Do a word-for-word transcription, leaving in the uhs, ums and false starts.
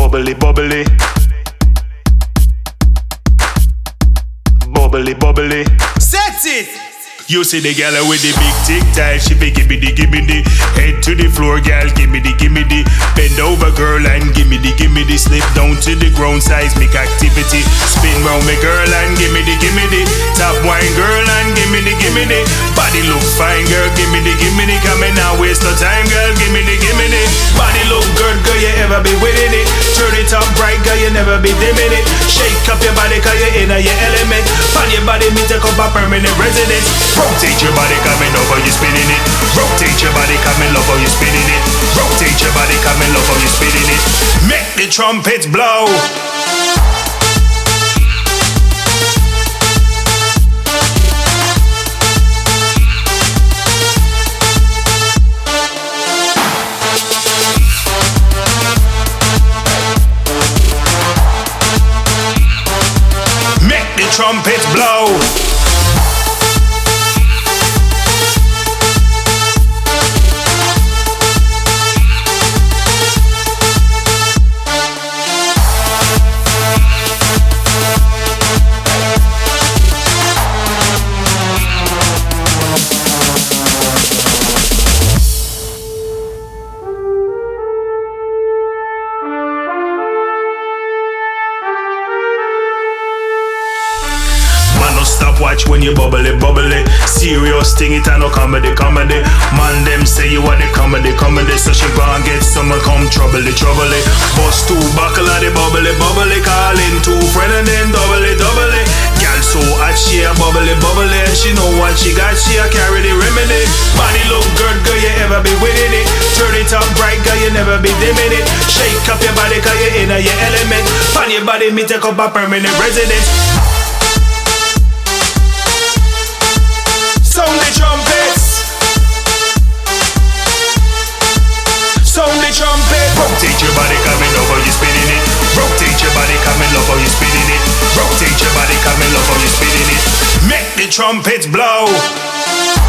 Bubbly, bubbly. Bubbly, bubbly. Set it! You see the gal with the big tic tac, she be gimme the gimme the. Head to the floor, gal, gimme the gimme the. Bend over, girl, and gimme the gimme the. Slip down to the ground, seismic activity. Spin round me, girl, and gimme the gimme the. Top wine, girl, and gimme the gimme the. Body look fine, girl, gimme the gimme the. Come in now, waste no time, girl, gimme the gimme the. Body look good, girl, you ever be winning it. Turn it up bright, girl, you never be dimming it. Shake up your body, cause you're in your element. Find your body, me take up a permanent residence. Rotate your body, coming over, you spinning it. Rotate your body, coming over, you spinning it. Rotate your body, coming over, you spinning it. Make the trumpets blow. Make the trumpets blow. Stop watch when you bubbly bubbly. Serious thing, it a no comedy comedy. Man them say you are the comedy comedy. So she gon' get someone come trouble it trouble it. Bust two buckle of the bubbly bubbly. Call in two friend and then double it double it. Girl so hot she a bubbly bubbly. She know what she got, she a carry the remedy. Body look good, girl, you ever be winning it. Turn it up bright, girl, you never be dimming it. Shake up your body, cause you're in your element. Find your body, me take up a permanent residence. Sound the trumpets. Sound the trumpet. Rotate your body, coming over, you spinning it. Rotate your body, coming over, you spinning it. Rotate your body, coming over, you spinning it. Make the trumpets blow.